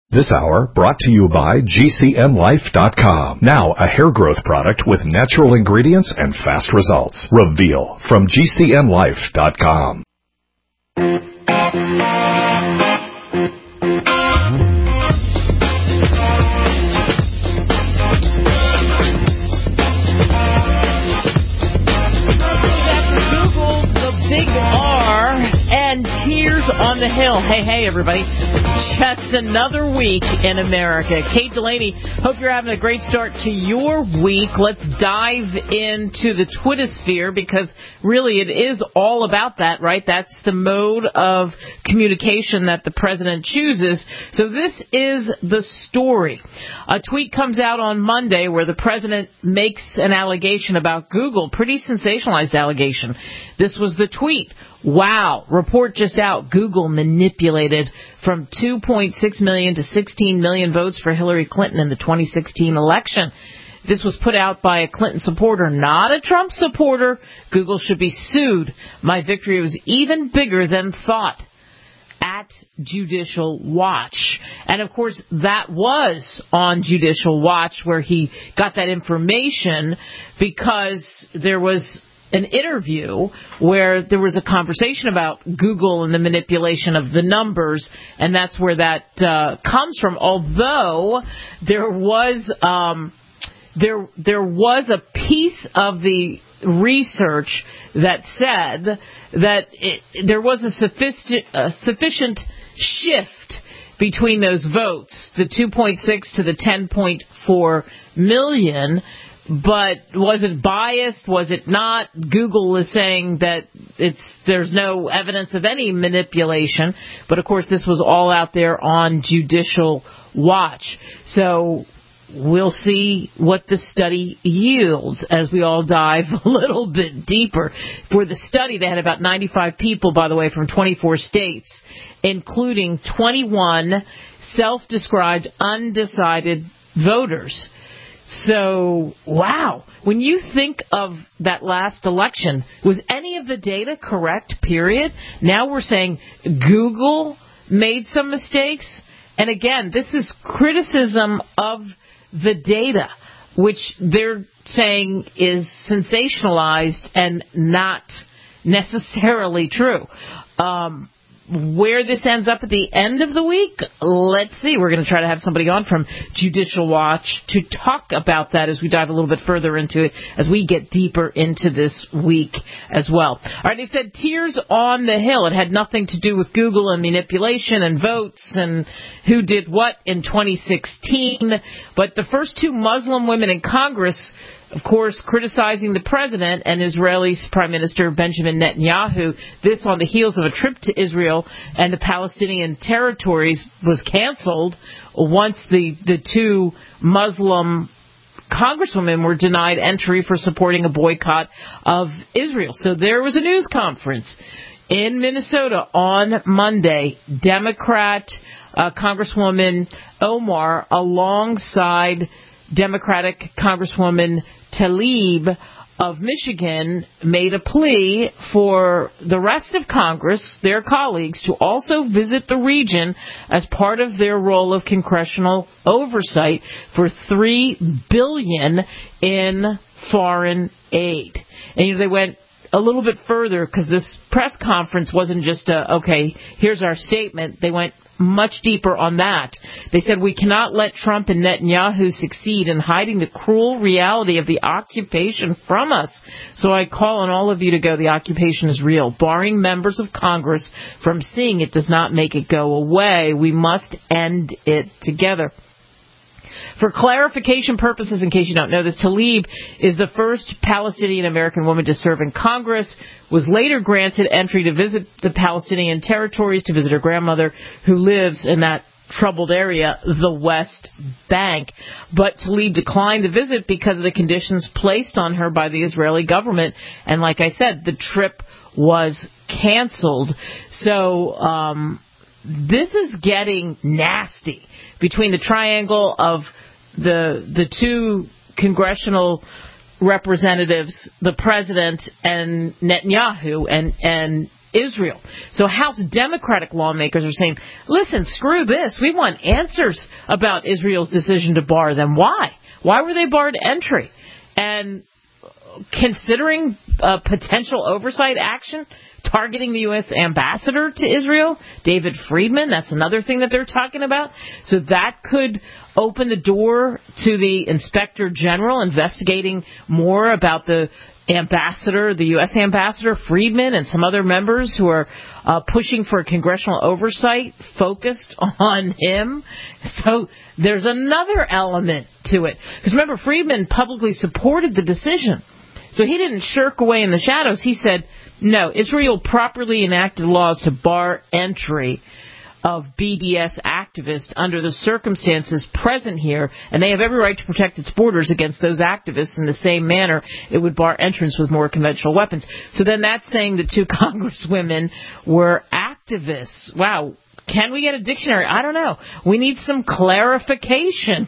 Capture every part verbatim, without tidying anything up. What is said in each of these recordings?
This hour brought to you by G C N Life dot com. Now a hair growth product with natural ingredients and fast results. Reveal from G C N Life dot com. And Tears on the Hill. Hey, hey, everybody. Just another week in America. Kate Delaney, hope you're having a great start to your week. Let's dive into the Twittersphere because really it is all about that, right? That's the mode of communication that the president chooses. So this is the story. A tweet comes out on Monday where the president makes an allegation about Google, pretty sensationalized allegation. This was the tweet. Wow. Report just out. Google manipulated from two point six million to sixteen million votes for Hillary Clinton in the twenty sixteen election. This was put out by a Clinton supporter, not a Trump supporter. Google should be sued. My victory was even bigger than thought. At Judicial Watch. And, of course, that was on Judicial Watch where he got that information because there was an interview where there was a conversation about Google and the manipulation of the numbers, and that's where that uh, comes from. Although there was um, there there was a piece of the research that said that it, there was a sufficient, a sufficient shift between those votes, the two point six to the ten point four million. But was it biased? Was it not? Google is saying that it's there's no evidence of any manipulation. But, of course, this was all out there on Judicial Watch. So we'll see what the study yields as we all dive a little bit deeper. For the study, they had about ninety-five people, by the way, from twenty-four states, including twenty-one self-described undecided voters. So, wow, when you think of that last election, was any of the data correct, period? Now we're saying Google made some mistakes. And again, this is criticism of the data, which they're saying is sensationalized and not necessarily true. Um Where this ends up at the end of the week, let's see. We're going to try to have somebody on from Judicial Watch to talk about that as we dive a little bit further into it, as we get deeper into this week as well. All right, they said Tears on the Hill. It had nothing to do with Google and manipulation and votes and who did what in twenty sixteen. But the first two Muslim women in Congress, of course, criticizing the president and Israeli Prime Minister Benjamin Netanyahu, this on the heels of a trip to Israel and the Palestinian territories was canceled once the, the two Muslim congresswomen were denied entry for supporting a boycott of Israel. So there was a news conference in Minnesota on Monday. Democrat uh, Congresswoman Omar alongside Democratic Congresswoman Tlaib of Michigan made a plea for the rest of Congress, their colleagues, to also visit the region as part of their role of congressional oversight for three billion dollars in foreign aid. And you know, they went a little bit further because this press conference wasn't just a, okay, here's our statement. They went much deeper on that. They said, we cannot let Trump and Netanyahu succeed in hiding the cruel reality of the occupation from us. So I call on all of you to go, the occupation is real. Barring members of Congress from seeing it does not make it go away. We must end it together. For clarification purposes, in case you don't know this, Tlaib is the first Palestinian-American woman to serve in Congress, was later granted entry to visit the Palestinian territories, to visit her grandmother, who lives in that troubled area, the West Bank. But Tlaib declined to visit because of the conditions placed on her by the Israeli government. And like I said, the trip was canceled. So um, this is getting nasty between the triangle of the the two congressional representatives, the president and Netanyahu, and and Israel. So House Democratic lawmakers are saying, listen, screw this. We want answers about Israel's decision to bar them. Why? Why were they barred entry? And considering uh, potential oversight action targeting the U S ambassador to Israel, David Friedman, that's another thing that they're talking about. So that could open the door to the Inspector General investigating more about the ambassador, the U S ambassador, Friedman, and some other members who are uh, pushing for congressional oversight focused on him. So there's another element to it. Because remember, Friedman publicly supported the decision. So he didn't shirk away in the shadows. He said, no, Israel properly enacted laws to bar entry of B D S activists under the circumstances present here, and they have every right to protect its borders against those activists in the same manner it would bar entrance with more conventional weapons. So then that's saying the two congresswomen were activists. Wow. Can we get a dictionary? I don't know. We need some clarification.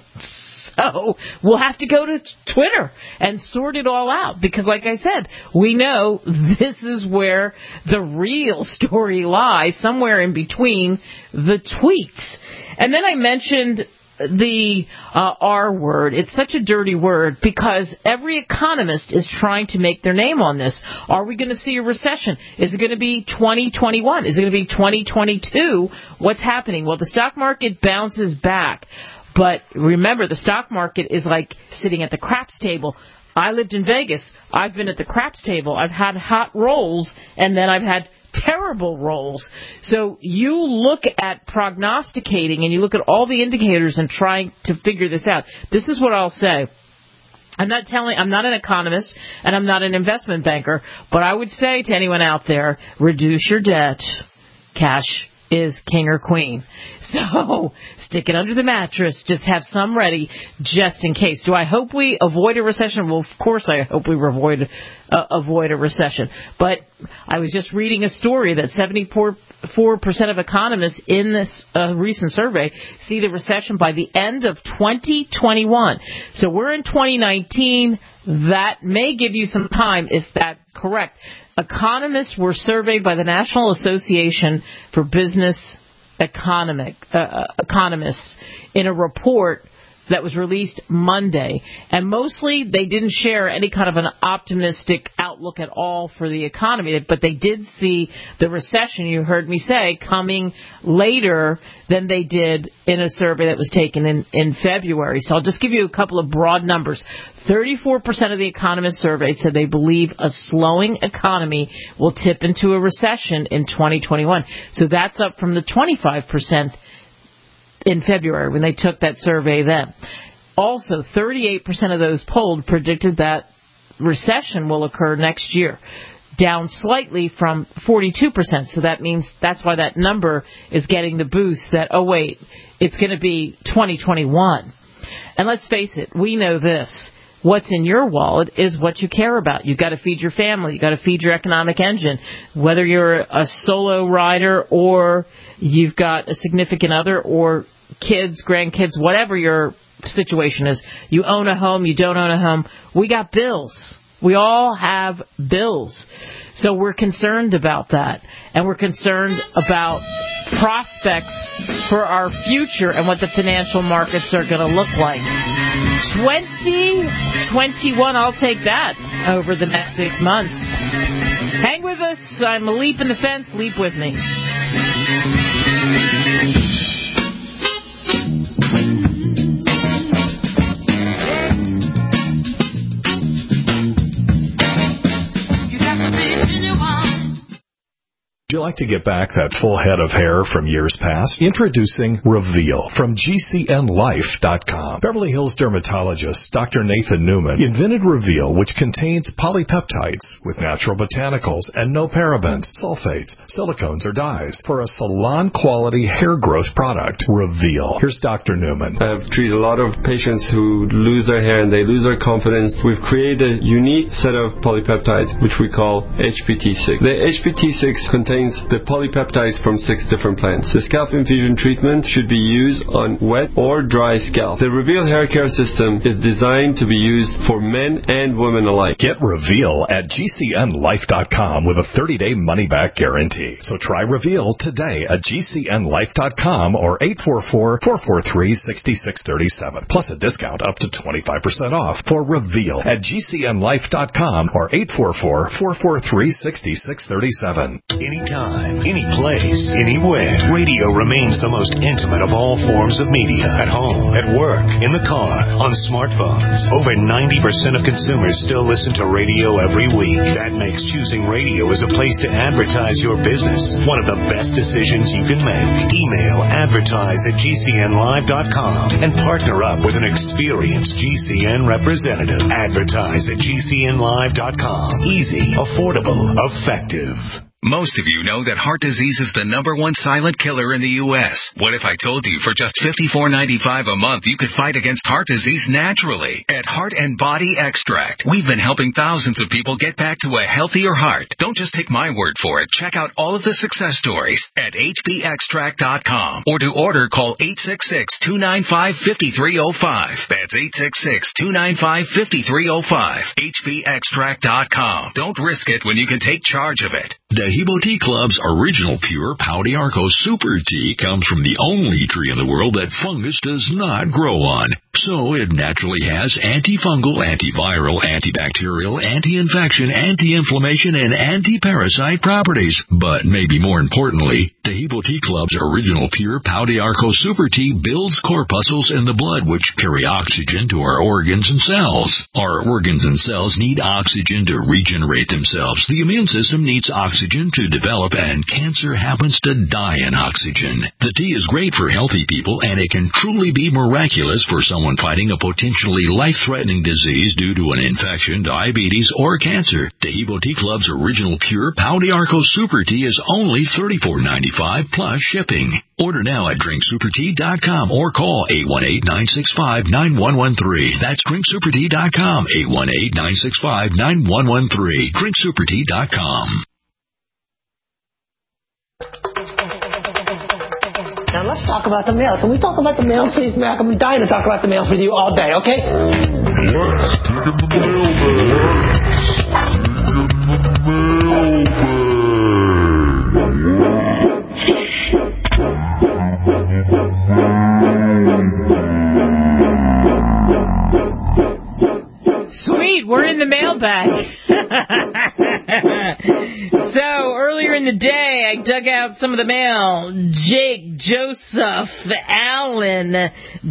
So we'll have to go to Twitter and sort it all out because, like I said, we know this is where the real story lies, somewhere in between the tweets. And then I mentioned the uh, R word. It's such a dirty word because every economist is trying to make their name on this. Are we going to see a recession? Is it going to be twenty twenty-one? Is it going to be twenty twenty-two? What's happening? Well, the stock market bounces back. But remember, the stock market is like sitting at the craps table. I lived in Vegas. I've been at the craps table. I've had hot rolls, and then I've had terrible rolls. So you look at prognosticating, and you look at all the indicators and trying to figure this out. This is what I'll say. I'm not telling, I'm not an economist, and I'm not an investment banker, but I would say to anyone out there, reduce your debt. Cash is king or queen. So stick it under the mattress. Just have some ready just in case. Do I hope we avoid a recession? Well, of course I hope we avoid, uh, avoid a recession. But I was just reading a story that seventy-four percent of economists in this uh, recent survey see the recession by the end of twenty twenty-one. So we're in twenty nineteen. That may give you some time if that's correct. Economists were surveyed by the National Association for Business Economic uh, Economists in a report that was released Monday. And mostly they didn't share any kind of an optimistic outlook at all for the economy, but they did see the recession, you heard me say, coming later than they did in a survey that was taken in, in February. So I'll just give you a couple of broad numbers. thirty-four percent of the economists surveyed said they believe a slowing economy will tip into a recession in twenty twenty-one. So that's up from the twenty-five percent in February when they took that survey then. Also, thirty-eight percent of those polled predicted that recession will occur next year, down slightly from forty-two percent. So that means that's why that number is getting the boost that, oh, wait, it's going to be twenty twenty-one. And let's face it, we know this. What's in your wallet is what you care about. You've got to feed your family. You've got to feed your economic engine. Whether you're a solo rider or you've got a significant other or kids, grandkids, whatever your situation is. You own a home, you don't own a home. We got bills. We all have bills. So we're concerned about that. And we're concerned about prospects for our future and what the financial markets are going to look like. twenty twenty-one, I'll take that over the next six months. Hang with us. I'm a leap in the fence. Leap with me. Would you like to get back that full head of hair from years past? Introducing Reveal from G C N life dot com. Beverly Hills dermatologist Doctor Nathan Newman invented Reveal, which contains polypeptides with natural botanicals and no parabens, sulfates, silicones, or dyes for a salon-quality hair growth product. Reveal. Here's Doctor Newman. I've treated a lot of patients who lose their hair and they lose their confidence. We've created a unique set of polypeptides, which we call H P T six. The H P T six contains contains the polypeptides from six different plants. The scalp infusion treatment should be used on wet or dry scalp. The Reveal hair care system is designed to be used for men and women alike. Get Reveal at G C N life dot com with a thirty-day money-back guarantee. So try Reveal today at G C N life dot com or eight four four, four four three, six six three seven. Plus a discount up to twenty-five percent off for Reveal at G C N life dot com or eight four four, four four three, six six three seven. Anytime, any place, anywhere, radio remains the most intimate of all forms of media. At home, at work, in the car, on smartphones. Over ninety percent of consumers still listen to radio every week. That makes choosing radio as a place to advertise your business one of the best decisions you can make. Email advertise at G C N live dot com and partner up with an experienced G C N representative. Advertise at G C N live dot com. Easy, affordable, effective. Most of you know that heart disease is the number one silent killer in the U S What if I told you for just fifty-four ninety-five a month you could fight against heart disease naturally? At Heart and Body Extract, we've been helping thousands of people get back to a healthier heart. Don't just take my word for it. Check out all of the success stories at H B extract dot com. Or to order, call eight six six, two nine five, five three zero five. That's eight six six, two nine five, five three zero five. H B extract dot com. Don't risk it when you can take charge of it. Dahibo Tea Club's original pure Pau d'Arco Super Tea comes from the only tree in the world that fungus does not grow on. So it naturally has antifungal, antiviral, antibacterial, anti-infection, anti-inflammation, and anti-parasite properties. But maybe more importantly, Dahibo Tea Club's original pure Pau d'Arco Super Tea builds corpuscles in the blood which carry oxygen to our organs and cells. Our organs and cells need oxygen to regenerate themselves. The immune system needs oxygen to develop, and cancer happens to die in oxygen. The tea is great for healthy people, and it can truly be miraculous for someone fighting a potentially life-threatening disease due to an infection, diabetes, or cancer. Dahibo Tea Club's original pure Pau d'Arco Super Tea is only thirty-four ninety-five plus shipping. Order now at drink super tea dot com or call eight one eight, nine six five, nine one one three. That's drink super tea dot com, eight one eight, nine six five, nine one one three. drink super tea dot com. Now let's talk about the mail. Can we talk about the mail, please, Mac? I'm dying to talk about the mail with you all day, okay? Let's get in the mailbag. Sweet, we're in the mailbag. So, earlier in the day, I dug out some of the mail. Jake, Joseph, Alan,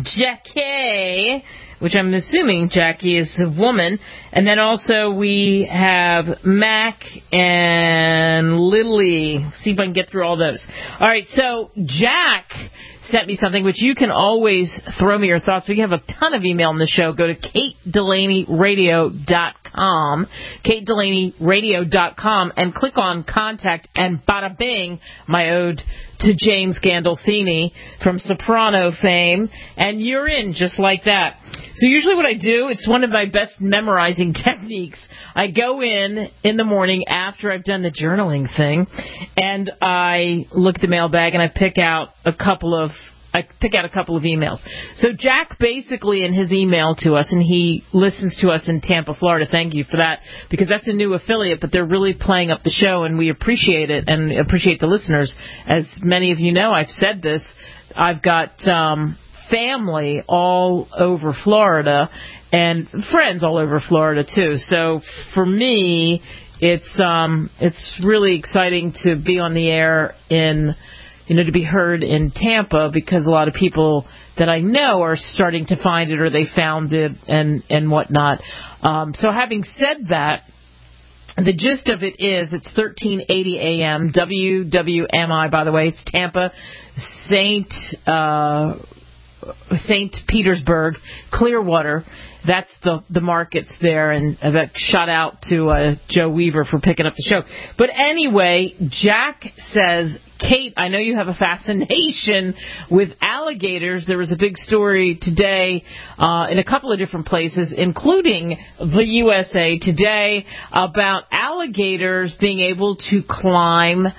Jackie, which I'm assuming Jackie is a woman. And then also we have Mac and Lily. See if I can get through all those. All right, so Jack sent me something, which you can always throw me your thoughts. We have a ton of email on the show. Go to Kate Delaney Radio dot com, Kate Delaney Radio dot com, and click on Contact, and bada bing, my ode to James Gandolfini from Soprano fame, and you're in just like that. So usually what I do, it's one of my best memorizing techniques. I go in in the morning after I've done the journaling thing, and I look at the mailbag and I pick out a couple of I pick out a couple of emails. So Jack basically in his email to us, and he listens to us in Tampa, Florida. Thank you for that, because that's a new affiliate, but they're really playing up the show, and we appreciate it and appreciate the listeners. As many of you know, I've said this, I've got um, family all over Florida and friends all over Florida too. So for me, it's um, it's really exciting to be on the air in. You know, to be heard in Tampa, because a lot of people that I know are starting to find it, or they found it, and, and whatnot. Um, so having said that, the gist of it is it's thirteen eighty A M, W W M I, by the way. It's Tampa, Saint uh, Saint Petersburg, Clearwater. That's the the markets there, and that shout out to uh, Joe Weaver for picking up the show. But anyway, Jack says, Kate, I know you have a fascination with alligators. There was a big story today uh, in a couple of different places, including the U S A Today, about alligators being able to climb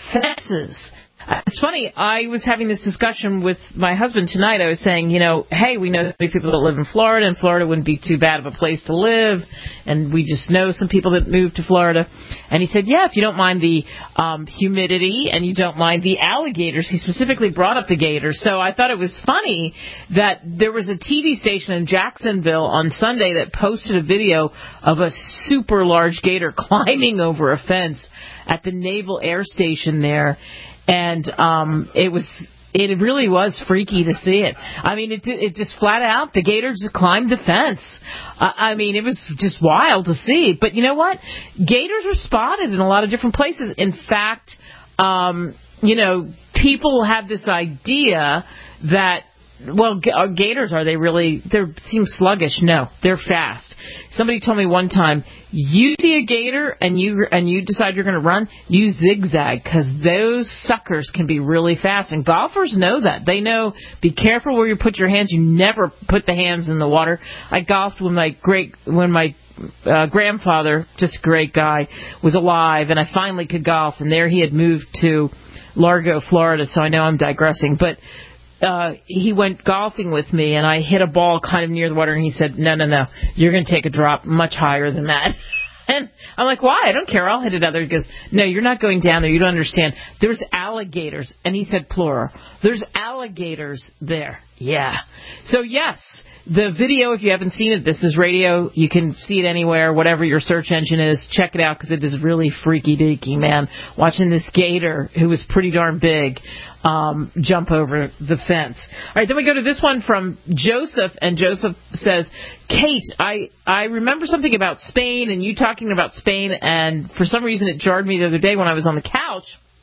fences. It's funny, I was having this discussion with my husband tonight. I was saying, you know, hey, we know people that live in Florida, and Florida wouldn't be too bad of a place to live, and we just know some people that moved to Florida. And he said, yeah, if you don't mind the um, humidity and you don't mind the alligators. He specifically brought up the gators. So I thought it was funny that there was a T V station in Jacksonville on Sunday that posted a video of a super large gator climbing over a fence at the Naval Air Station there. And um, it was, it really was freaky to see it. I mean, it it just flat out, the gator just climbed the fence. Uh, I mean, it was just wild to see. But you know what? Gators are spotted in a lot of different places. In fact, um, you know, people have this idea that, well, g- are gators, are they really, they seem sluggish? No, they're fast. Somebody told me one time, you see a gator and you and you decide you're going to run, you zigzag, because those suckers can be really fast. And golfers know that. They know, be careful where you put your hands. You never put the hands in the water. I golfed when my great, when my uh, grandfather, just a great guy, was alive, and I finally could golf. And there he had moved to Largo, Florida, so I know I'm digressing. But Uh, he went golfing with me, and I hit a ball kind of near the water, and he said, no, no, no, you're going to take a drop much higher than that. And I'm like, why? I don't care. I'll hit it other. He goes, no, you're not going down there. You don't understand. There's alligators. And he said plural. There's alligators there. Yeah. So, yes, the video, if you haven't seen it, this is radio. You can see it anywhere, whatever your search engine is. Check it out, because it is really freaky-deaky, man. Watching this gator, who was pretty darn big, um, jump over the fence. All right, then we go to this one from Joseph, and Joseph says, Kate, I, I remember something about Spain, and you talking about Spain, and for some reason it jarred me the other day when I was on the couch.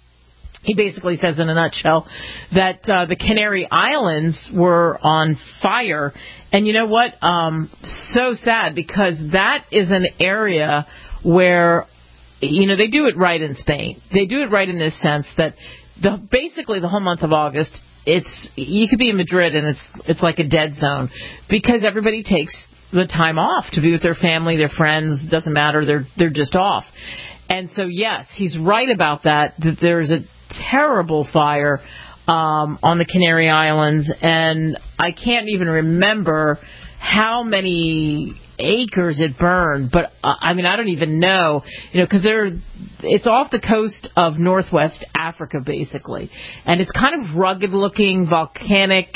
He basically says in a nutshell that uh, the Canary Islands were on fire. And you know what? Um, so sad, because that is an area where, you know, they do it right in Spain. They do it right in this sense that the basically the whole month of August, it's you could be in Madrid and it's it's like a dead zone, because everybody takes the time off to be with their family, their friends. Doesn't matter. They're they're just off. And so, yes, he's right about that, that there's a terrible fire um, on the Canary Islands, and I can't even remember how many acres it burned, but uh, I mean, I don't even know, you know, because they're it's off the coast of Northwest Africa, basically, and it's kind of rugged looking, volcanic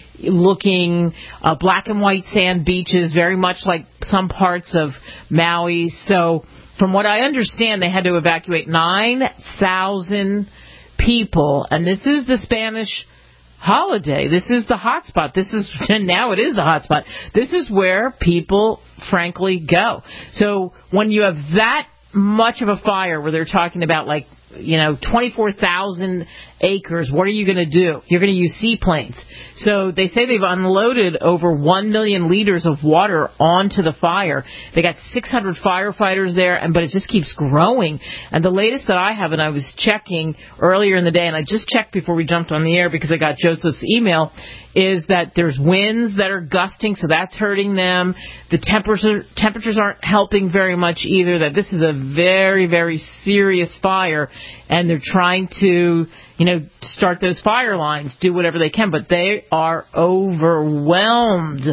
looking, uh, black and white sand beaches, very much like some parts of Maui. So from what I understand, they had to evacuate nine thousand people, and this is the Spanish holiday. This is the hot spot. This is, and now it is the hot spot. This is where people, frankly, go. So when you have that much of a fire, where they're talking about, like, you know, twenty-four thousand acres, what are you going to do? You're going to use seaplanes. So they say they've unloaded over one million liters of water onto the fire. They got six hundred firefighters there, and but it just keeps growing. And the latest that I have, and I was checking earlier in the day, and I just checked before we jumped on the air because I got Joseph's email, is that there's winds that are gusting, so that's hurting them. The temperature, temperatures aren't helping very much either, that this is a very, very serious fire, and they're trying to, you know, start those fire lines, do whatever they can, but they are overwhelmed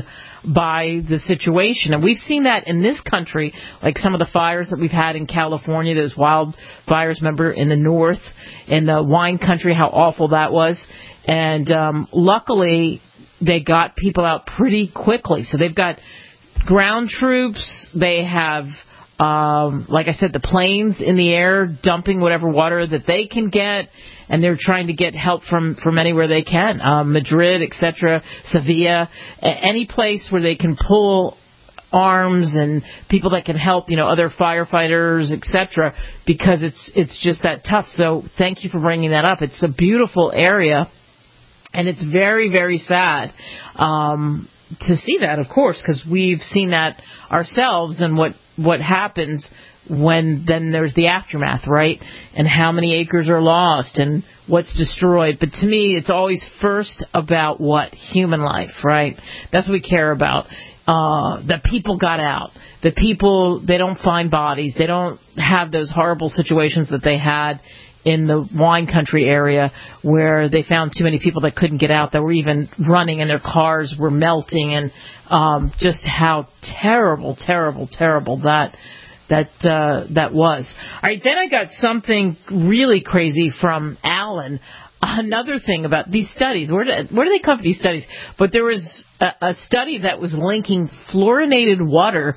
by the situation. And we've seen that in this country, like some of the fires that we've had in California, those wildfires, remember, in the north, in the wine country, how awful that was. And um, luckily, they got people out pretty quickly. So they've got ground troops, they have, um, like I said, the planes in the air dumping whatever water that they can get, and they're trying to get help from, from anywhere they can, um, Madrid, et cetera, Sevilla, any place where they can pull arms and people that can help, you know, other firefighters, et cetera, because it's it's just that tough. So thank you for bringing that up. It's a beautiful area, and it's very, very sad um, to see that, of course, because we've seen that ourselves, and what, what happens when then there's the aftermath, right? And how many acres are lost and what's destroyed. But to me, it's always first about what? Human life, right? That's what we care about. Uh, the people got out. The people, they don't find bodies. They don't have those horrible situations that they had in the wine country area where they found too many people that couldn't get out, that were even running and their cars were melting, and um, just how terrible, terrible, terrible that that uh, that was. All right, then I got something really crazy from Alan. Another thing about these studies, where do, where do they come from, these studies? But there was a, a study that was linking fluorinated water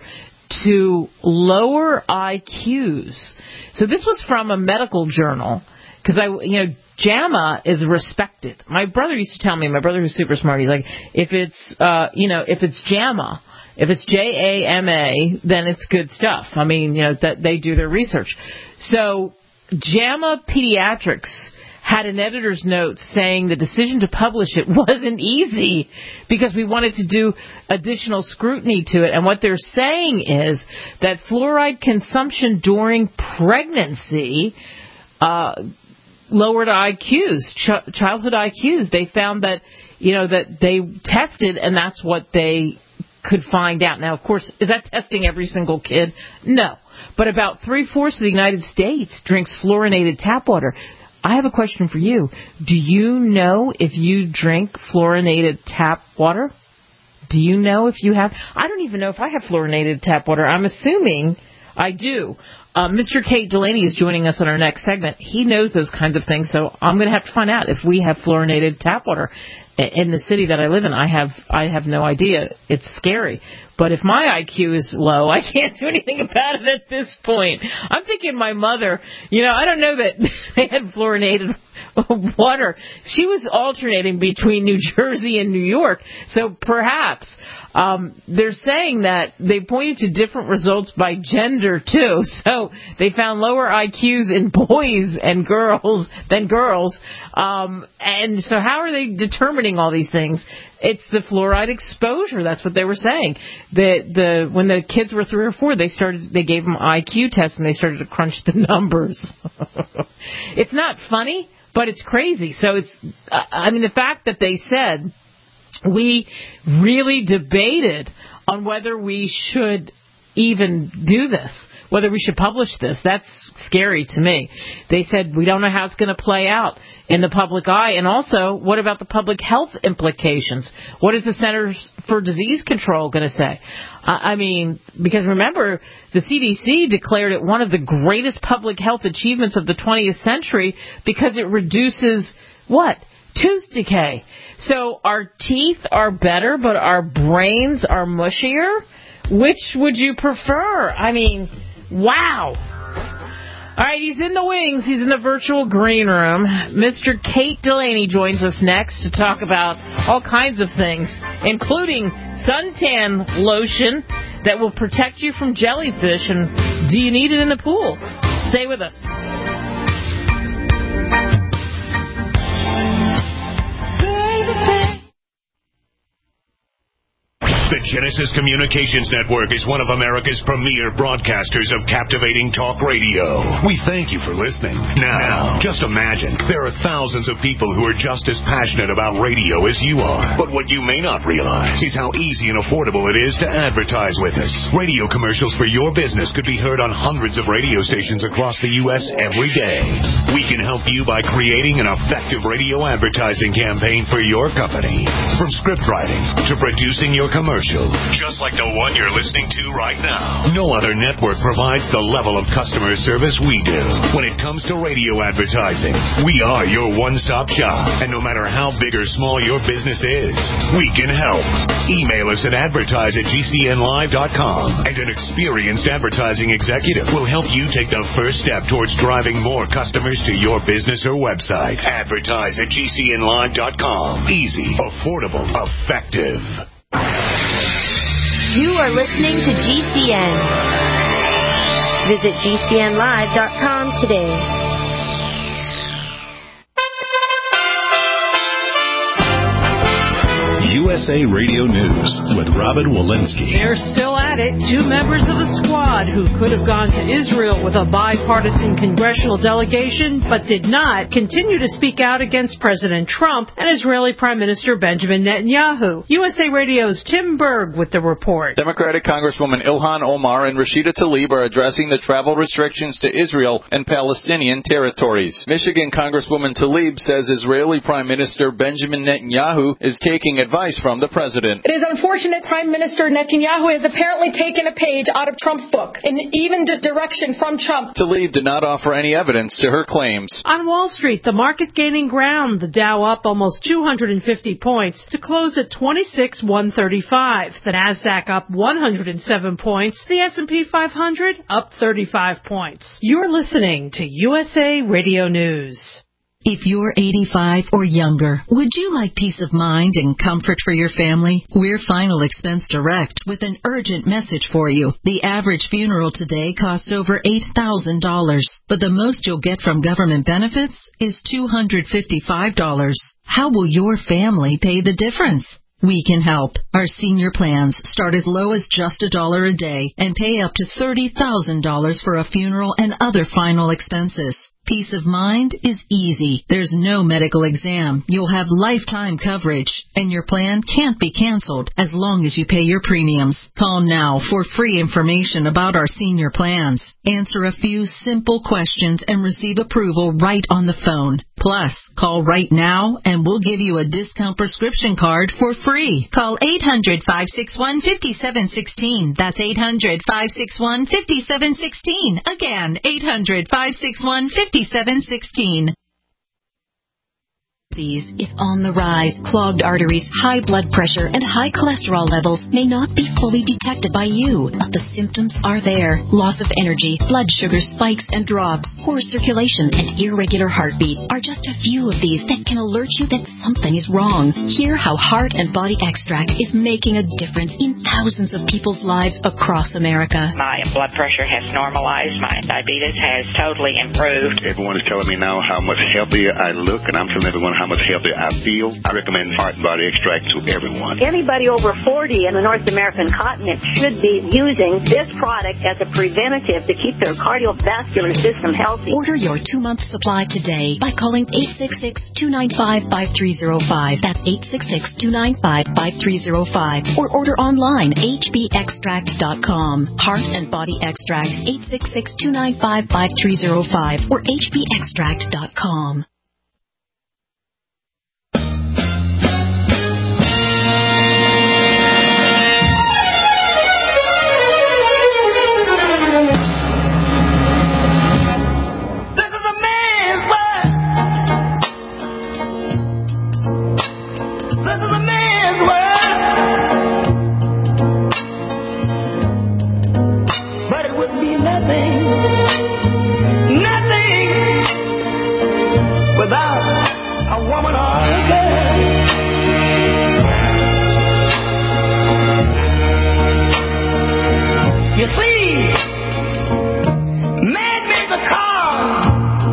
to lower I Qs. So this was from a medical journal, because I, you know, JAMA is respected. My brother used to tell me, my brother who's super smart, he's like, if it's, uh, you know, if it's JAMA, if it's J A M A, then it's good stuff. I mean, you know, that they do their research. So JAMA Pediatrics had an editor's note saying the decision to publish it wasn't easy because we wanted to do additional scrutiny to it. And what they're saying is that fluoride consumption during pregnancy uh, lowered I Qs, ch- childhood I Qs. They found that, you know, that they tested, and that's what they could find out. Now, of course, is that testing every single kid? No. But about three-fourths of the United States drinks fluorinated tap water. I have a question for you. Do you know if you drink fluorinated tap water? Do you know if you have? I don't even know if I have fluorinated tap water. I'm assuming I do. Uh, Mister Kate Delaney is joining us on our next segment. He knows those kinds of things, so I'm going to have to find out if we have fluorinated tap water. In the city that I live in, I have I have no idea. It's scary. But if my I Q is low, I can't do anything about it at this point. I'm thinking my mother, you know, I don't know that they had fluorinated water. She was alternating between New Jersey and New York. So perhaps um, they're saying that they pointed to different results by gender, too. So they found lower I Qs in boys and girls than girls. Um, and so how are they determining all these things? It's the fluoride exposure. That's what they were saying. The the when the kids were three or four, they started they gave them I Q tests and they started to crunch the numbers. It's not funny, but it's crazy. So it's I mean the fact that they said we really debated on whether we should even do this, whether we should publish this. That's scary to me. They said we don't know how it's going to play out in the public eye. And also, what about the public health implications? What is the Centers for Disease Control going to say? Uh, I mean, because remember, the C D C declared it one of the greatest public health achievements of the twentieth century because it reduces, what? Tooth decay. So our teeth are better, but our brains are mushier? Which would you prefer? I mean, wow. All right, he's in the wings. He's in the virtual green room. Mister Kate Delaney joins us next to talk about all kinds of things, including suntan lotion that will protect you from jellyfish. And do you need it in the pool? Stay with us. The Genesis Communications Network is one of America's premier broadcasters of captivating talk radio. We thank you for listening. Now, just imagine, there are thousands of people who are just as passionate about radio as you are. But what you may not realize is how easy and affordable it is to advertise with us. Radio commercials for your business could be heard on hundreds of radio stations across the U S every day. We can help you by creating an effective radio advertising campaign for your company. From script writing to producing your commercial, just like the one you're listening to right now. No other network provides the level of customer service we do. When it comes to radio advertising, we are your one-stop shop. And no matter how big or small your business is, we can help. Email us at advertise at g c n live dot com, and an experienced advertising executive will help you take the first step towards driving more customers to your business or website. Advertise at g c n live dot com. Easy, affordable, effective. You are listening to G C N. Visit g c n live dot com today. U S S A Radio News with Robin Walensky. They're still at it. Two members of the squad who could have gone to Israel with a bipartisan congressional delegation but did not continue to speak out against President Trump and Israeli Prime Minister Benjamin Netanyahu. U S A Radio's Tim Berg with the report. Democratic Congresswoman Ilhan Omar and Rashida Tlaib are addressing the travel restrictions to Israel and Palestinian territories. Michigan Congresswoman Tlaib says Israeli Prime Minister Benjamin Netanyahu is taking advice from the president. It is unfortunate Prime Minister Netanyahu has apparently taken a page out of Trump's book, and even just direction from Trump. Tlaib did not offer any evidence to her claims. On Wall Street, the market gaining ground, the Dow up almost two hundred fifty points to close at twenty-six thousand one hundred thirty-five. The Nasdaq up one hundred seven points. The S and P five hundred up thirty-five points. You're listening to U S A Radio News. If you're eighty-five or younger, would you like peace of mind and comfort for your family? We're Final Expense Direct with an urgent message for you. The average funeral today costs over eight thousand dollars, but the most you'll get from government benefits is two hundred fifty-five dollars. How will your family pay the difference? We can help. Our senior plans start as low as just a dollar a day and pay up to thirty thousand dollars for a funeral and other final expenses. Peace of mind is easy. There's no medical exam. You'll have lifetime coverage, and your plan can't be canceled as long as you pay your premiums. Call now for free information about our senior plans. Answer a few simple questions and receive approval right on the phone. Plus, call right now and we'll give you a discount prescription card for free. Call eight hundred, five six one, five seven one six. That's eight hundred, five six one, five seven one six. Again, eight hundred, five six one, five seven one six. Disease is on the rise. Clogged arteries, high blood pressure, and high cholesterol levels may not be fully detected by you, but the symptoms are there. Loss of energy, blood sugar spikes and drops, poor circulation, and irregular heartbeat are just a few of these that can alert you that something is wrong. Hear how Heart and Body Extract is making a difference in thousands of people's lives across America. My blood pressure has normalized. My diabetes has totally improved. Everyone is telling me now how much healthier I look, and I'm telling everyone how much healthier I feel. I recommend Heart and Body Extract to everyone. Anybody over forty in the North American continent should be using this product as a preventative to keep their cardiovascular system healthy. Order your two-month supply today by calling eight six six, two nine five, five three zero five. That's eight six six, two nine five, five three zero five. Or order online, h b extract dot com. Heart and Body Extract, eight six six, two nine five, five three zero five or h b extract dot com. You see, man made the car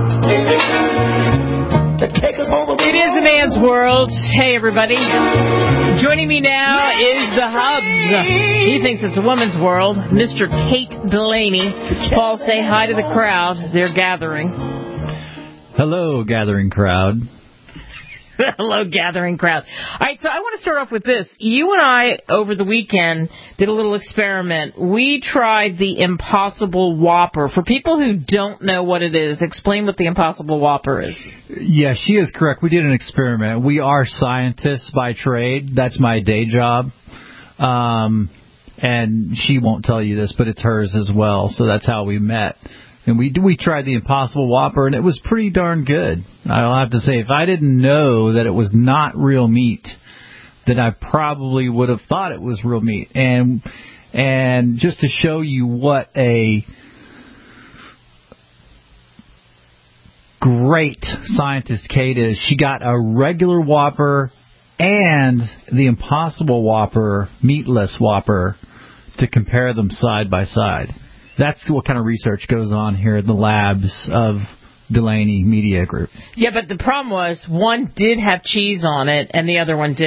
to take us over the It is a man's world. Hey, everybody. Joining me now is the Hubs. He thinks it's a woman's world. Mister Kate Delaney. Paul, say hi to the crowd. They're gathering. Hello, gathering crowd. Hello, gathering crowd. All right, so I want to start off with this. You and I, over the weekend, did a little experiment. We tried the Impossible Whopper. For people who don't know what it is, explain what the Impossible Whopper is. Yeah, she is correct. We did an experiment. We are scientists by trade. That's my day job. Um, and she won't tell you this, but it's hers as well. So that's how we met. And we we tried the Impossible Whopper, and it was pretty darn good. I'll have to say, if I didn't know that it was not real meat, then I probably would have thought it was real meat. And and just to show you what a great scientist Kate is, she got a regular Whopper and the Impossible Whopper, meatless Whopper, to compare them side by side. That's what kind of research goes on here in the labs of Delaney Media Group. Yeah, but the problem was one did have cheese on it and the other one did.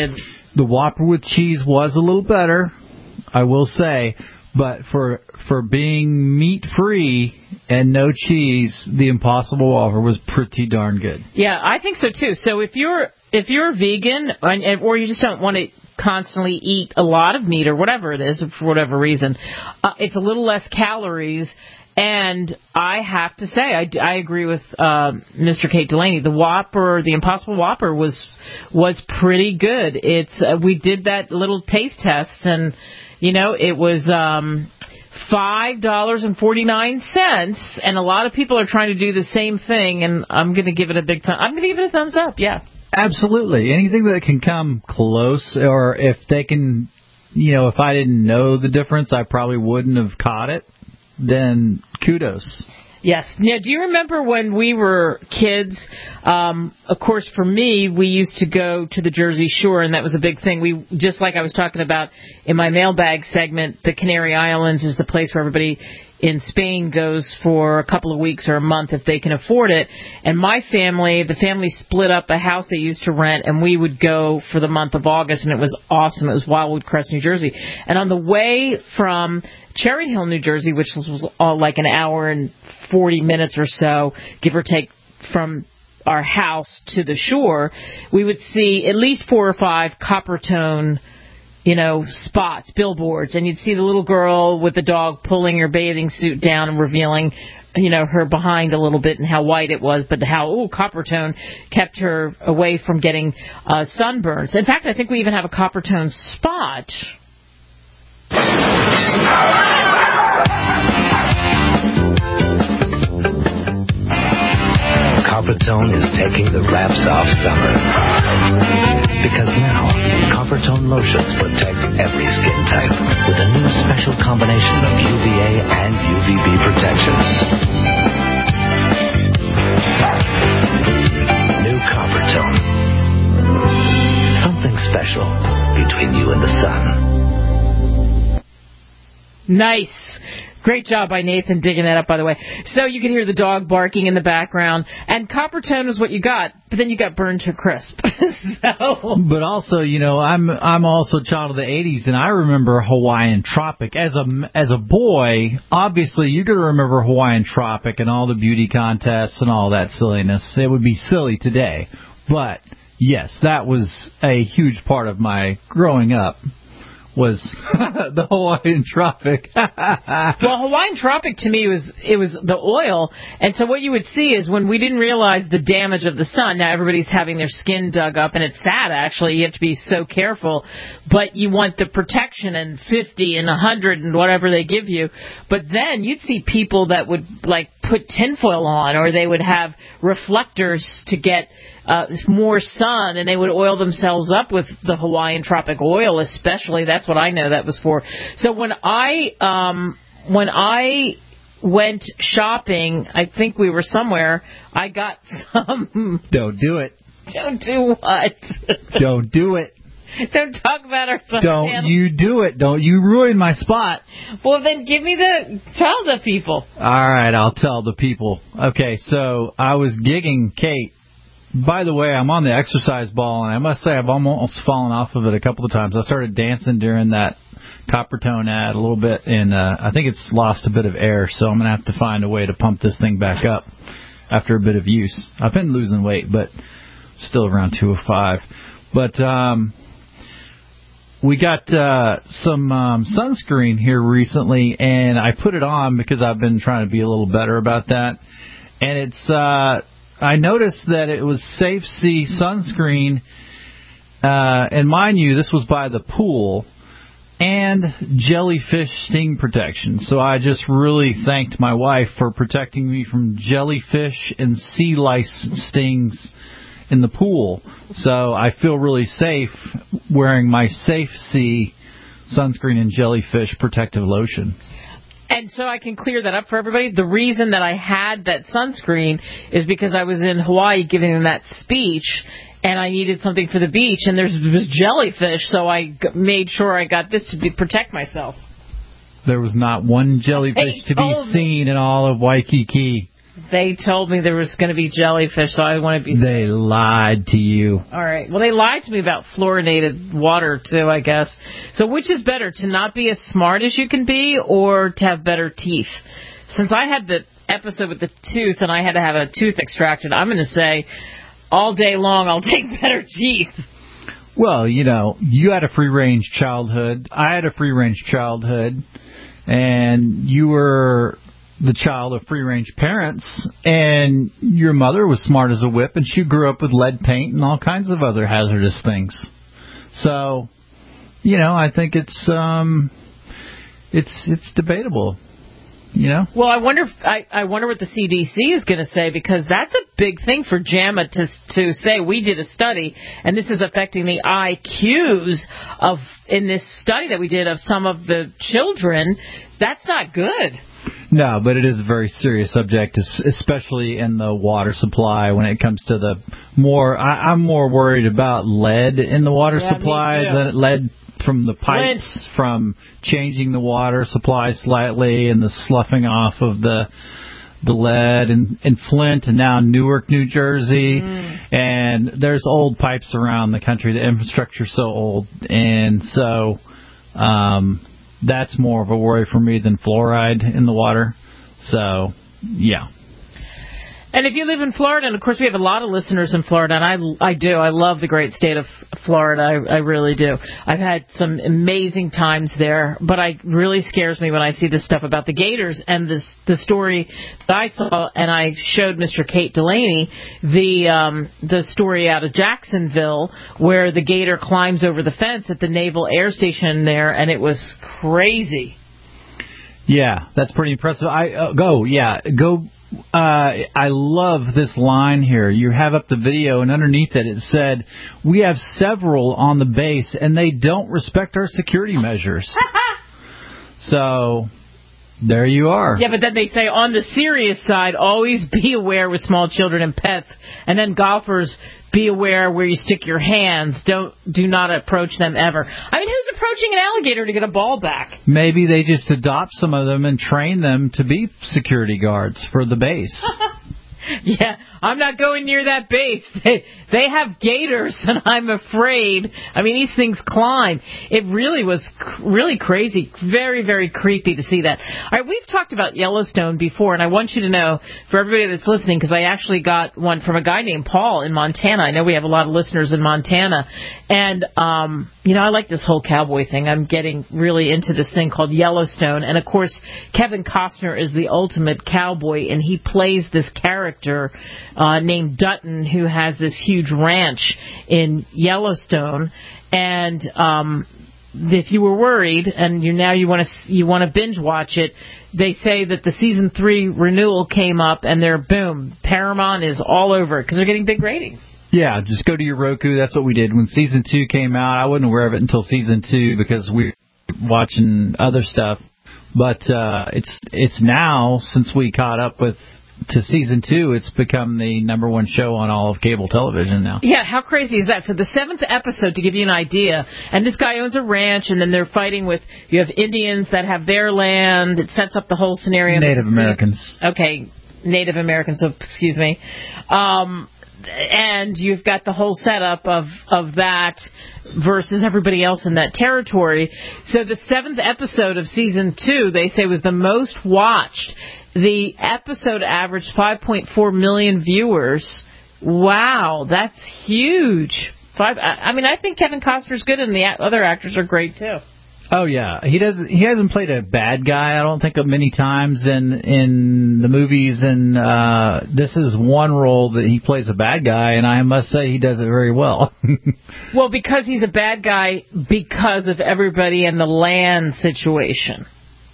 the Whopper with cheese was a little better, I will say. But for for being meat-free and no cheese, the Impossible Whopper was pretty darn good. Yeah, I think so, too. So if you're if you're vegan or you just don't want to constantly eat a lot of meat or whatever it is, for whatever reason, uh, it's a little less calories. And I have to say, I, I agree with uh, Mister Kate Delaney. The Whopper, the Impossible Whopper, was was pretty good. It's uh, we did that little taste test, and you know, it was um, five dollars and forty-nine cents, and a lot of people are trying to do the same thing, and I'm going to give it a big thumb. I'm going to give it a thumbs up, yeah. Absolutely. Anything that can come close, or if they can, you know, if I didn't know the difference, I probably wouldn't have caught it, then kudos. Yes. Now, do you remember when we were kids? Um, of course, for me, we used to go to the Jersey Shore, and that was a big thing. We, just like I was talking about in my mailbag segment, the Canary Islands is the place where everybody in Spain goes for a couple of weeks or a month if they can afford it. And my family, the family split up a house they used to rent, and we would go for the month of August, and it was awesome. It was Wildwood Crest, New Jersey. And on the way from Cherry Hill, New Jersey, which was all like an hour and forty minutes or so, give or take, from our house to the shore, we would see at least four or five Coppertone, you know, spots, billboards, and you'd see the little girl with the dog pulling her bathing suit down and revealing, you know, her behind a little bit and how white it was, but how, oh, Coppertone kept her away from getting uh, sunburns. In fact, I think we even have a Coppertone spot. Coppertone is taking the wraps off summer. Because now, Coppertone lotions protect every skin type with a new special combination of U V A and U V B protection. New Coppertone. Something special between you and the sun. Nice. Great job by Nathan digging that up, by the way. So you can hear the dog barking in the background. And Coppertone is what you got, but then you got burned to a crisp. so. But also, you know, I'm I'm also a child of the eighties, and I remember Hawaiian Tropic. As a, as a boy, obviously, you're going to remember Hawaiian Tropic and all the beauty contests and all that silliness. It would be silly today. But, yes, that was a huge part of my growing up. Was the Hawaiian Tropic. Well, Hawaiian Tropic to me was it was the oil, and so what you would see is when we didn't realize the damage of the sun. Now everybody's having their skin dug up, and it's sad actually. You have to be so careful, but you want the protection and fifty and a hundred and whatever they give you. But then you'd see people that would like put tinfoil on, or they would have reflectors to get Uh, more sun, and they would oil themselves up with the Hawaiian Tropic oil, especially. That's what I know that was for. So when I um, when I went shopping, I think we were somewhere, I got some... Don't do it. Don't do what? Don't do it. Don't talk about our stuff. Don't man. you do it. Don't you ruin my spot. Well, then give me the... Tell the people. All right, I'll tell the people. Okay, so I was gigging Kate. By the way, I'm on the exercise ball, and I must say I've almost fallen off of it a couple of times. I started dancing during that Coppertone ad a little bit, and uh, I think it's lost a bit of air, so I'm going to have to find a way to pump this thing back up after a bit of use. I've been losing weight, but still around two oh five. But um, we got uh, some um, sunscreen here recently, and I put it on because I've been trying to be a little better about that. And it's... Uh, I noticed that it was Safe Sea sunscreen, uh, and mind you, this was by the pool, and jellyfish sting protection. So I just really thanked my wife for protecting me from jellyfish and sea lice stings in the pool. So I feel really safe wearing my Safe Sea sunscreen and jellyfish protective lotion. And so I can clear that up for everybody. The reason that I had that sunscreen is because I was in Hawaii giving them that speech, and I needed something for the beach, and there was jellyfish, so I g- made sure I got this to be, protect myself. There was not one jellyfish to be seen in all of Waikiki. They told me there was going to be jellyfish, so I want to be... They lied to you. All right. Well, they lied to me about fluoridated water, too, I guess. So which is better, to not be as smart as you can be or to have better teeth? Since I had the episode with the tooth and I had to have a tooth extracted, I'm going to say all day long I'll take better teeth. Well, you know, you had a free-range childhood. I had a free-range childhood. And you were the child of free-range parents, and your mother was smart as a whip, and she grew up with lead paint and all kinds of other hazardous things. So, you know, I think it's um, it's it's debatable. You know. Well, I wonder. If, I I wonder what the C D C is going to say, because that's a big thing for JAMA to to say. We did a study, and this is affecting the I Qs of in this study that we did of some of the children. That's not good. No, but it is a very serious subject, especially in the water supply when it comes to the more. I, I'm more worried about lead in the water yeah, supply than lead from the pipes, Flint. From changing the water supply slightly and the sloughing off of the the lead in, in Flint and now Newark, New Jersey. Mm. And there's old pipes around the country. The infrastructure's so old. And so um, that's more of a worry for me than fluoride in the water. So, yeah. And if you live in Florida, and of course we have a lot of listeners in Florida, and I, I do, I love the great state of Florida, I, I really do. I've had some amazing times there, but it really scares me when I see this stuff about the gators, and this, the story that I saw, and I showed Mister Kate Delaney, the, um, the story out of Jacksonville, where the gator climbs over the fence at the Naval Air Station there, and it was crazy. Yeah, that's pretty impressive. I uh, go, yeah, go. Uh, I love this line here. You have up the video, and underneath it, it said, "We have several on the base, and they don't respect our security measures." So, there you are. Yeah, but then they say, on the serious side, always be aware with small children and pets. And then golfers, be aware where you stick your hands. Don't do not approach them ever. I mean, who's approaching an alligator to get a ball back? Maybe they just adopt some of them and train them to be security guards for the base. Yeah, I'm not going near that base. They, they have gators, and I'm afraid. I mean, these things climb. It really was cr- really crazy. Very, very creepy to see that. All right, we've talked about Yellowstone before, and I want you to know, for everybody that's listening, because I actually got one from a guy named Paul in Montana. I know we have a lot of listeners in Montana. And, um, you know, I like this whole cowboy thing. I'm getting really into this thing called Yellowstone. And, of course, Kevin Costner is the ultimate cowboy, and he plays this character uh, named Dutton, who has this huge ranch in Yellowstone. And um, if you were worried, and you now you want to you want to binge watch it, they say that the season three renewal came up, and they're boom, Paramount is all over it because they're getting big ratings. Yeah, just go to your Roku. That's what we did when season two came out. I wasn't aware of it until season two because we were watching other stuff. But uh, it's it's now, since we caught up with to season two, it's become the number one show on all of cable television now. Yeah, how crazy is that? So the seventh episode, to give you an idea, and this guy owns a ranch, and then they're fighting with, you have Indians that have their land. It sets up the whole scenario. Native Americans. Okay, Native Americans, so excuse me. Um, and you've got the whole setup of, of that versus everybody else in that territory. So the seventh episode of season two, they say, was the most watched. The episode averaged five point four million viewers. Wow, that's huge. Five. I mean, I think Kevin Costner's good, and the other actors are great too. Oh yeah, he does. He hasn't played a bad guy, I don't think, many times in in the movies, and uh, this is one role that he plays a bad guy, and I must say he does it very well. Well, because he's a bad guy because of everybody and the land situation.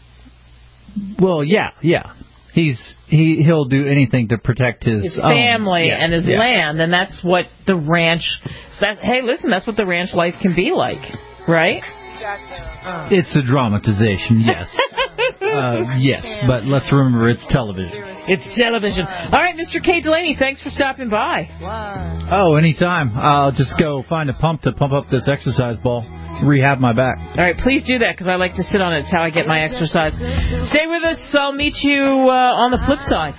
Well, yeah, yeah. He's he he'll do anything to protect his, his family own. Yeah, and his yeah. land, and that's what the ranch. So that, hey, listen, that's what the ranch life can be like, right? It's a dramatization, yes. uh, yes, but let's remember it's television. It's television. All right, Mister Kate Delaney, thanks for stopping by. Oh, anytime. I'll just go find a pump to pump up this exercise ball. rehab my back. All right, please do that because I like to sit on it. It's how I get my exercise. Stay with us. I'll meet you uh, on the flip side.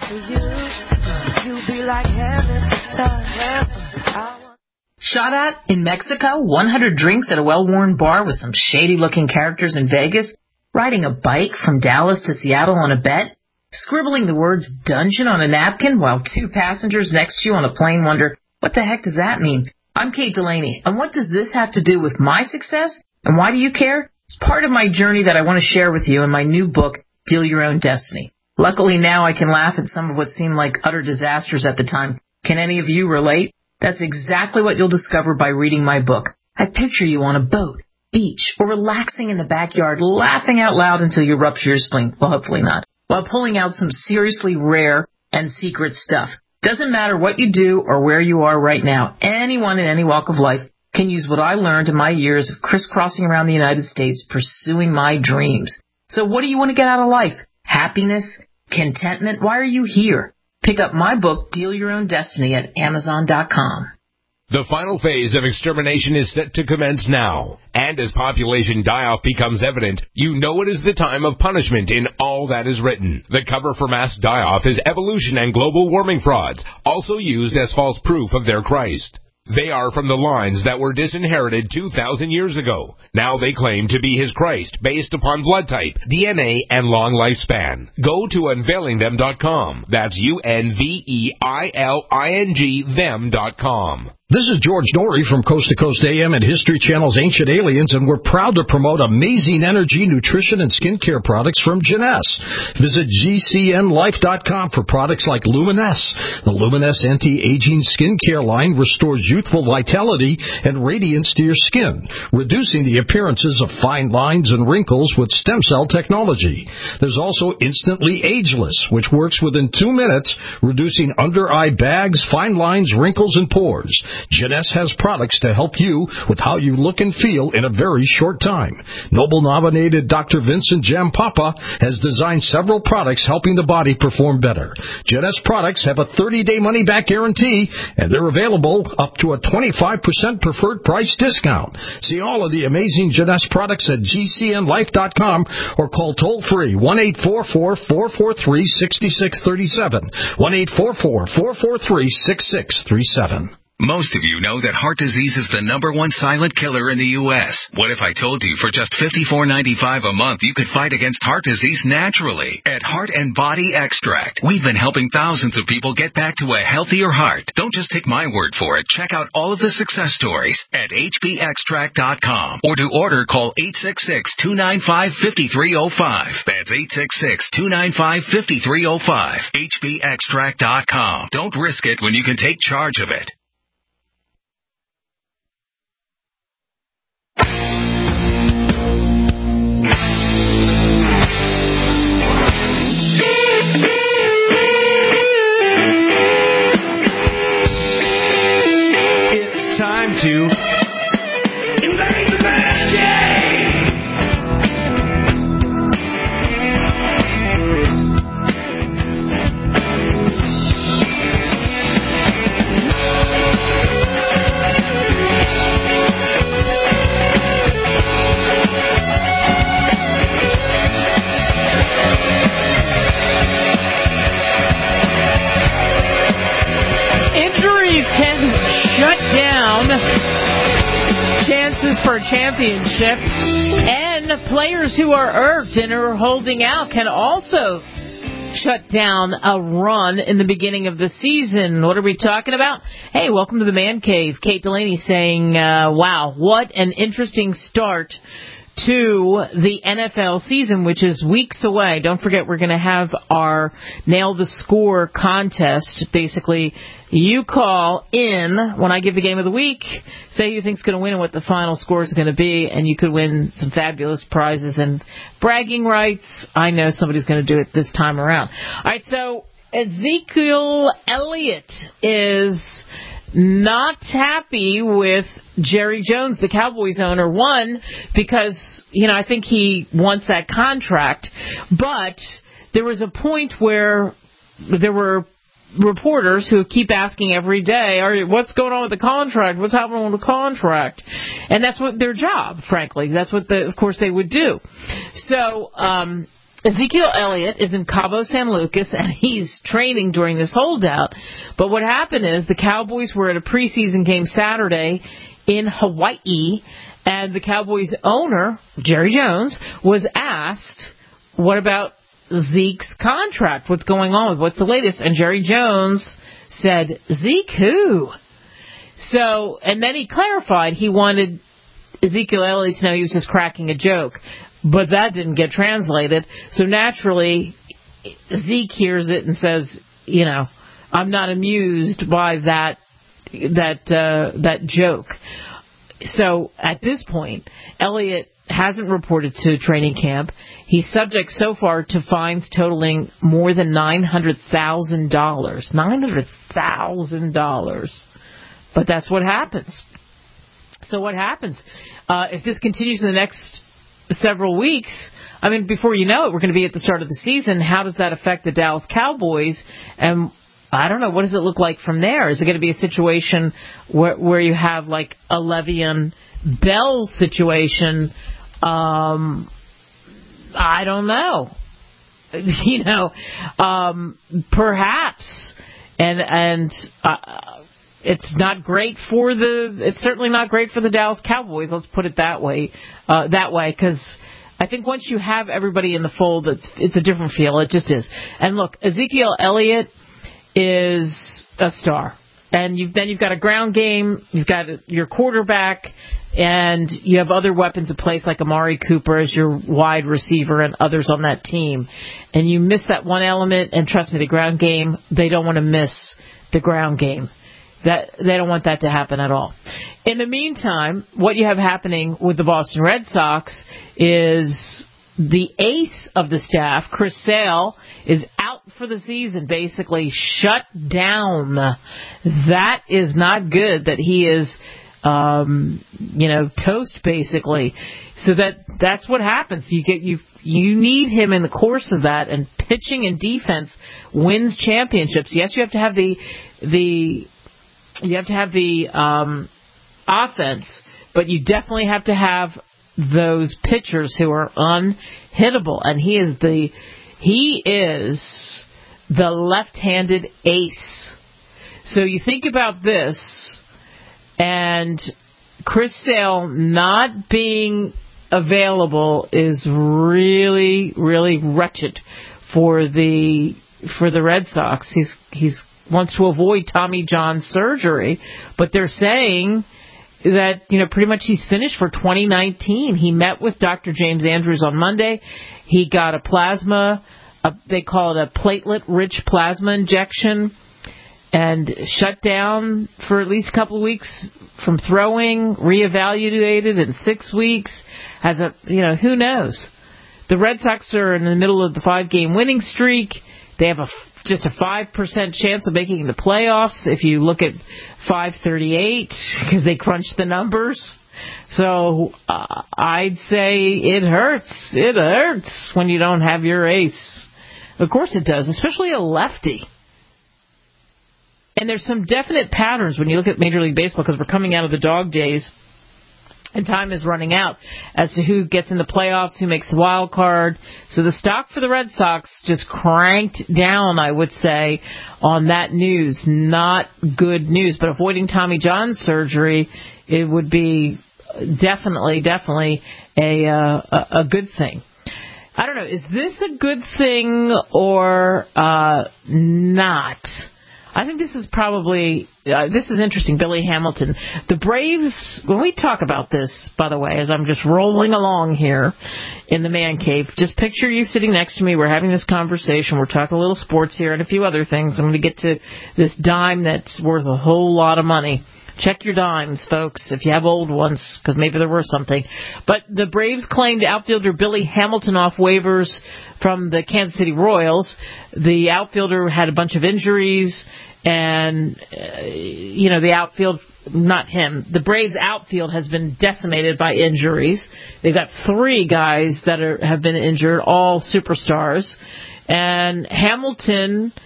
Shot at in Mexico, one hundred drinks at a well-worn bar with some shady-looking characters in Vegas, riding a bike from Dallas to Seattle on a bet, scribbling the words dungeon on a napkin while two passengers next to you on a plane wonder, what the heck does that mean? I'm Kate Delaney, and what does this have to do with my success? And why do you care? It's part of my journey that I want to share with you in my new book, Deal Your Own Destiny. Luckily now I can laugh at some of what seemed like utter disasters at the time. Can any of you relate? That's exactly what you'll discover by reading my book. I picture you on a boat, beach, or relaxing in the backyard, laughing out loud until you rupture your spleen. Well, hopefully not. While pulling out some seriously rare and secret stuff. Doesn't matter what you do or where you are right now. Anyone in any walk of life can use what I learned in my years of crisscrossing around the United States pursuing my dreams. So what do you want to get out of life? Happiness? Contentment? Why are you here? Pick up my book, Deal Your Own Destiny, at Amazon dot com. The final phase of extermination is set to commence now. And as population die-off becomes evident, you know it is the time of punishment in all that is written. The cover for mass die-off is evolution and global warming frauds, also used as false proof of their Christ. They are from the lines that were disinherited two thousand years ago. Now they claim to be his Christ based upon blood type, D N A, and long lifespan. Go to unveiling them dot com. That's U N V E I L I N G them dot com. This is George Norrie from Coast to Coast A M and History Channel's Ancient Aliens, and we're proud to promote amazing energy, nutrition, and skincare products from Jeunesse. Visit G C N life dot com for products like Luminesse. The Luminesse anti-aging skincare line restores youthful vitality and radiance to your skin, reducing the appearances of fine lines and wrinkles with stem cell technology. There's also Instantly Ageless, which works within two minutes, reducing under-eye bags, fine lines, wrinkles, and pores. Jeunesse has products to help you with how you look and feel in a very short time. Nobel-nominated Doctor Vincent Jampapa has designed several products helping the body perform better. Jeunesse products have a thirty-day money-back guarantee, and they're available up to a twenty-five percent preferred price discount. See all of the amazing Jeunesse products at G C N life dot com or call toll-free one eight four four, four four three, six six three seven, one eight four four, four four three, six six three seven. Most of you know that heart disease is the number one silent killer in the U S What if I told you for just fifty-four ninety-five a month you could fight against heart disease naturally? At Heart and Body Extract, we've been helping thousands of people get back to a healthier heart. Don't just take my word for it. Check out all of the success stories at H B extract dot com. Or to order, call eight six six, two nine five, five three zero five. That's eight six six, two nine five, five three zero five. H B extract dot com. Don't risk it when you can take charge of it. Time to invade the bad game. Injuries can shut down chances for a championship, and players who are irked and are holding out can also shut down a run in the beginning of the season. What are we talking about? Hey, welcome to the Man Cave. Kate Delaney saying, uh, wow, what an interesting start to the N F L season, which is weeks away. Don't forget, we're going to have our Nail the Score contest. Basically, you call in when I give the game of the week, say who you think's going to win and what the final score is going to be, and you could win some fabulous prizes and bragging rights. I know somebody's going to do it this time around. All right, so Ezekiel Elliott is not happy with Jerry Jones, the Cowboys owner. One, because, you know, I think he wants that contract. But there was a point where there were reporters who keep asking every day, "Are what's going on with the contract? What's happening with the contract?" And that's what their job, frankly. That's what, the, of course, they would do. So um, Ezekiel Elliott is in Cabo San Lucas, and he's training during this holdout. But what happened is the Cowboys were at a preseason game Saturday in Hawaii, and the Cowboys owner, Jerry Jones, was asked, what about Zeke's contract? What's going on with what's the latest? And Jerry Jones said, Zeke who? So, and then he clarified he wanted Ezekiel Elliott to know he was just cracking a joke. But that didn't get translated. So naturally, Zeke hears it and says, you know, I'm not amused by that that uh, that joke. So at this point, Elliott hasn't reported to training camp. He's subject so far to fines totaling more than nine hundred thousand dollars. nine hundred thousand dollars. But that's what happens. So what happens? Uh, if this continues in the next several weeks, I mean, before you know it, we're going to be at the start of the season. How does that affect the Dallas Cowboys? And I don't know, what does it look like from there? Is it going to be a situation where, where you have like a Le'Veon Bell situation? Um, I don't know. You know, um, perhaps. And, and, uh, it's not great for the, it's certainly not great for the Dallas Cowboys. Let's put it that way, uh, that way, because I think once you have everybody in the fold, it's, it's a different feel. It just is. And look, Ezekiel Elliott is a star. And you've, then you've got a ground game, you've got your quarterback, and you have other weapons in place like Amari Cooper as your wide receiver and others on that team. And you miss that one element, and trust me, the ground game, they don't want to miss the ground game. That they don't want that to happen at all. In the meantime, what you have happening with the Boston Red Sox is the ace of the staff, Chris Sale, is out for the season, basically shut down. That is not good that he is, um, you know, toast, basically. So that that's what happens. You get you you need him in the course of that, and pitching and defense wins championships. Yes, you have to have the the You have to have the um, offense, but you definitely have to have those pitchers who are unhittable. And he is the he is the left-handed ace. So you think about this, and Chris Sale not being available is really, really wretched for the for the Red Sox. He's he's wants to avoid Tommy John surgery, but they're saying that, you know, pretty much he's finished for twenty nineteen. He met with Doctor James Andrews on Monday. He got a plasma, a, they call it a platelet-rich plasma injection, and shut down for at least a couple of weeks from throwing, reevaluated in six weeks. Has a, you know, who knows? The Red Sox are in the middle of the five-game winning streak. They have a just a five percent chance of making the playoffs if you look at five thirty-eight, because they crunched the numbers. So uh, I'd say it hurts. It hurts when you don't have your ace. Of course it does, especially a lefty. And there's some definite patterns when you look at Major League Baseball, because we're coming out of the dog days. And time is running out as to who gets in the playoffs, who makes the wild card. So the stock for the Red Sox just cranked down, I would say, on that news. Not good news. But avoiding Tommy John surgery, it would be definitely, definitely a, uh, a, a good thing. I don't know. Is this a good thing or uh, not? I think this is probably, uh, this is interesting, Billy Hamilton. The Braves, when we talk about this, by the way, as I'm just rolling along here in the man cave, just picture you sitting next to me. We're having this conversation. We're talking a little sports here and a few other things. I'm going to get to this dime that's worth a whole lot of money. Check your dimes, folks, if you have old ones, because maybe they're worth something. But the Braves claimed outfielder Billy Hamilton off waivers from the Kansas City Royals. The outfielder had a bunch of injuries, and, uh, you know, the outfield, not him, the Braves outfield has been decimated by injuries. They've got three guys that are have been injured, all superstars. And Hamilton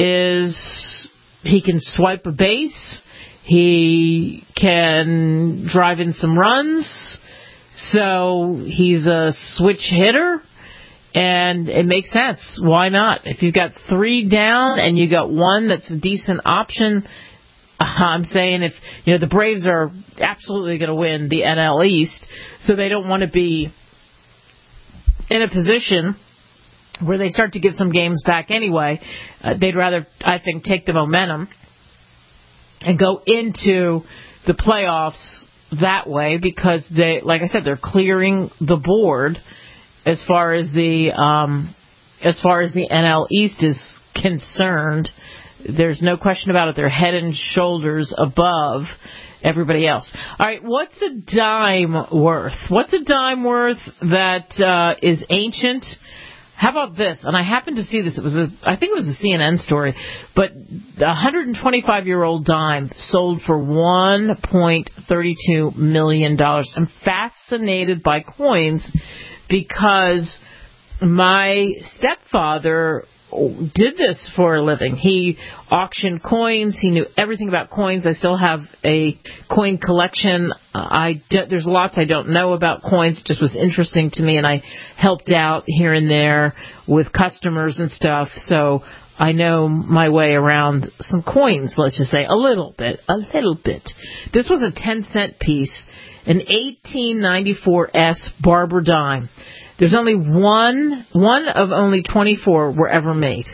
is he can swipe a base. He can drive in some runs. So he's a switch hitter. And it makes sense. Why not? If you've got three down and you got one that's a decent option, I'm saying if, you know, the Braves are absolutely going to win the N L East, so they don't want to be in a position where they start to give some games back anyway. Uh, they'd rather, I think, take the momentum and go into the playoffs that way because they, like I said, they're clearing the board as far as the um, as far as the N L East is concerned. There's no question about it. They're head and shoulders above everybody else. All right, what's a dime worth? What's a dime worth that uh, is ancient? How about this? And I happened to see this. It was a, I think it was a C N N story, but a one hundred twenty-five-year-old dime sold for one point three two million dollars. I'm fascinated by coins because my stepfather did this for a living. He auctioned coins. He knew everything about coins. I still have a coin collection. Uh, I d- there's lots I don't know about coins. It just was interesting to me, and I helped out here and there with customers and stuff. So I know my way around some coins, let's just say, a little bit, a little bit. This was a ten-cent piece, an eighteen ninety-four S Barber dime. There's only one, one of only twenty-four were ever made.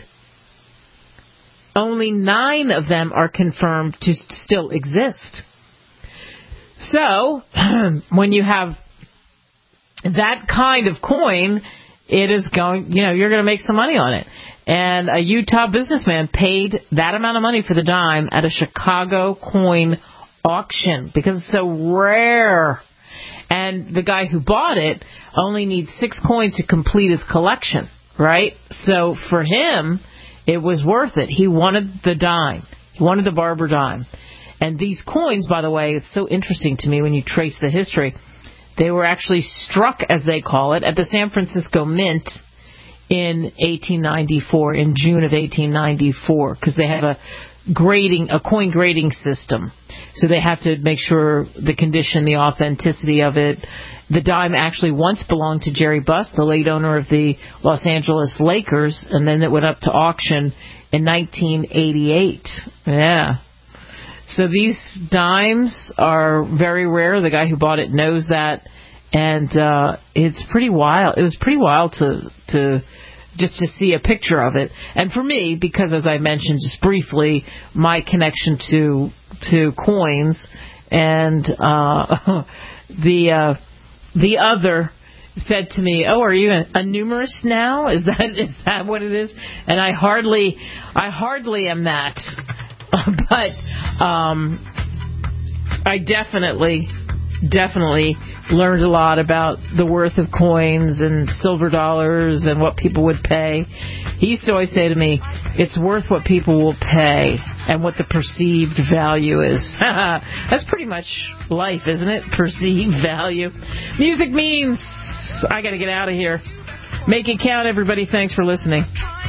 Only nine of them are confirmed to still exist. So, when you have that kind of coin, it is going, you know, you're going to make some money on it. And a Utah businessman paid that amount of money for the dime at a Chicago coin auction because it's so rare. And the guy who bought it only needs six coins to complete his collection, right? So for him, it was worth it. He wanted the dime. He wanted the Barber dime. And these coins, by the way, it's so interesting to me when you trace the history. They were actually struck, as they call it, at the San Francisco Mint in eighteen ninety-four, in June of eighteen ninety-four, because they have a grading, a coin grading system. So they have to make sure the condition, the authenticity of it. The dime actually once belonged to Jerry Buss, the late owner of the Los Angeles Lakers, and then it went up to auction in nineteen eighty-eight. Yeah. So these dimes are very rare. The guy who bought it knows that, and uh, it's pretty wild. It was pretty wild to to just to see a picture of it. And for me, because as I mentioned just briefly, my connection to to coins and uh, the uh, the other said to me, "Oh, are you a, a numerist now? Is that is that what it is?" And I hardly I hardly am that. But um, I definitely, definitely learned a lot about the worth of coins and silver dollars and what people would pay. He used to always say to me, it's worth what people will pay and what the perceived value is. That's pretty much life, isn't it? Perceived value. Music means I got to get out of here. Make it count, everybody. Thanks for listening.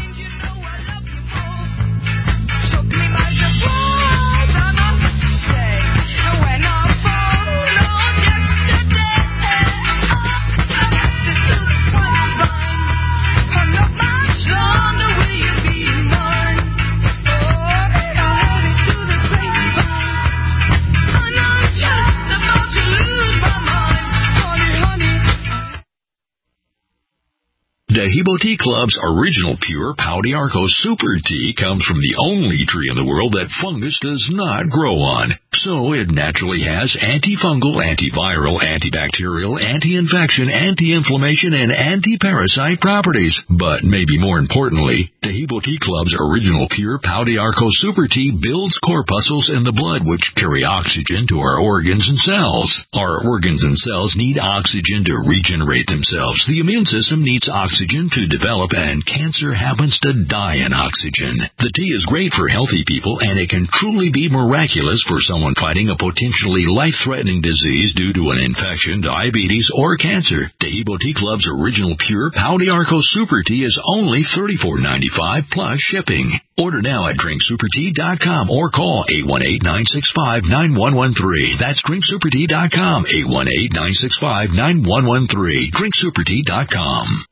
Dahibo Tea Club's original pure Pau d'Arco Super Tea comes from the only tree in the world that fungus does not grow on. So it naturally has antifungal, antiviral, antibacterial, anti-infection, anti-inflammation, and anti-parasite properties. But maybe more importantly, Dahibo Tea Club's original pure Pau d'Arco Super Tea builds corpuscles in the blood which carry oxygen to our organs and cells. Our organs and cells need oxygen to regenerate themselves. The immune system needs oxygen to develop, and cancer happens to die in oxygen. The tea is great for healthy people, and it can truly be miraculous for someone someone fighting a potentially life-threatening disease due to an infection, diabetes, or cancer. Taheebo Tea Club's original pure Pau d'Arco Super Tea is only thirty-four ninety-five plus shipping. Order now at drink super tea dot com or call eight one eight, nine six five, nine one one three. That's drink super tea dot com, eight one eight, nine six five, nine one one three. drink super tea dot com.